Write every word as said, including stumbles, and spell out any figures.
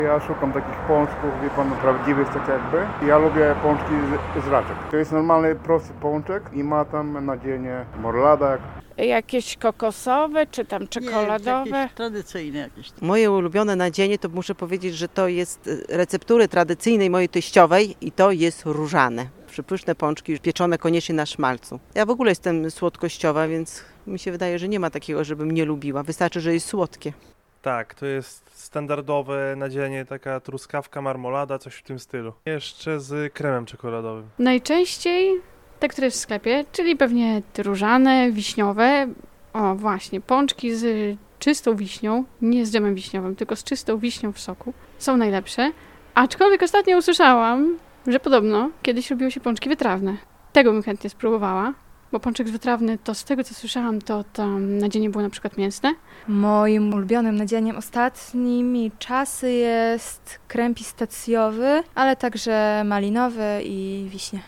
Ja szukam takich pączków, wie pan, prawdziwych tak jakby. Ja lubię pączki z, z raczek. To jest normalny, prosty pączek i ma tam nadzienie marmolada. Jakieś kokosowe, czy tam czekoladowe? Nie, jakieś tradycyjne jakieś. Moje ulubione nadzienie to muszę powiedzieć, że to jest receptury tradycyjnej mojej teściowej i to jest różane. Przypyszne pączki pieczone koniecznie na szmalcu. Ja w ogóle jestem słodkościowa, więc mi się wydaje, że nie ma takiego, żebym nie lubiła. Wystarczy, że jest słodkie. Tak, to jest standardowe nadzienie, taka truskawka, marmolada, coś w tym stylu. Jeszcze z kremem czekoladowym. Najczęściej te, które jest w sklepie, czyli pewnie te różane, wiśniowe. O właśnie, pączki z czystą wiśnią, nie z dżemem wiśniowym, tylko z czystą wiśnią w soku, są najlepsze. Aczkolwiek ostatnio usłyszałam, że podobno kiedyś robiło się pączki wytrawne. Tego bym chętnie spróbowała, bo pączek wytrawny to z tego co słyszałam, to tam nadzienie było na przykład mięsne. Moim ulubionym nadzieniem ostatnimi czasy jest krem pistacjowy, ale także malinowy i wiśnie.